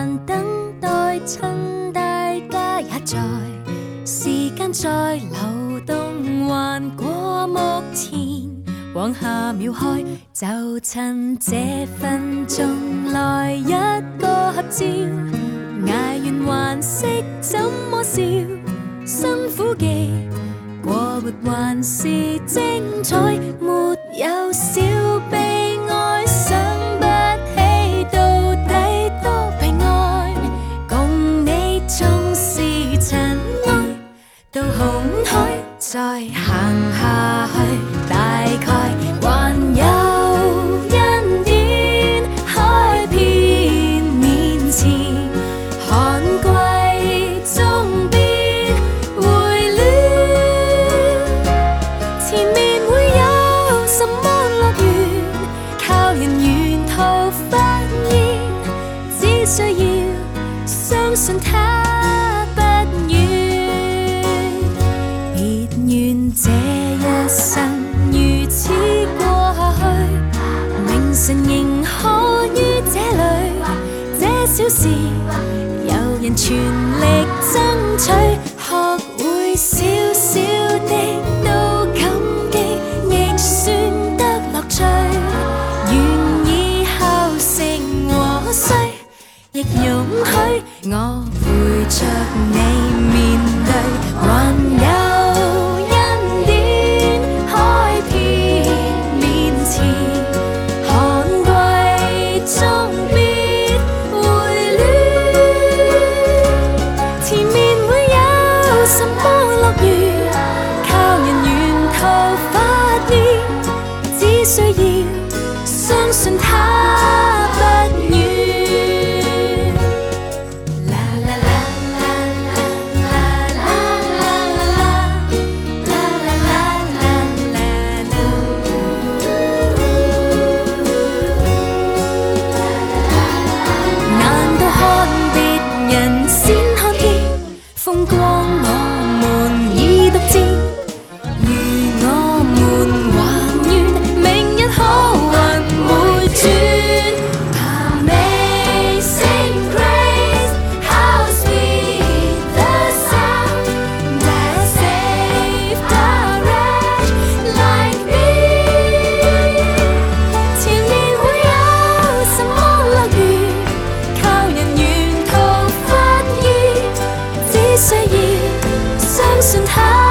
還等待，趁大家也在，時間在流動，還過目前，往下秒開，就趁這分鐘來一個合照，捱完還識怎麼笑，辛苦嘅過活還是精彩，沒有小悲哀，想不起到底多悲哀，共你縱是塵埃到紅海，再行下去，大概還有恩典開遍面前，寒季終必回暖，前面會有什麼樂園，靠人沿途發現，只需要相信它不遠，別願這一生如此過下去，明晨仍可於這裏，這小事有人全力爭取，學會小小的都感激，亦算得樂趣，願以後成和衰，亦容許我陪着你面對，還有恩典開遍面前，寒季終必回暖，前面會有什麼樂園，靠人沿途發現，只需要相信它不遠。難道看別人先看見風光，我們已獨佔，如我們還願明日可還會轉。Amazing grace, how sweet the sound that saved a wretch like me。前面會有什麼樂園，靠人沿途發現，只需要相信它。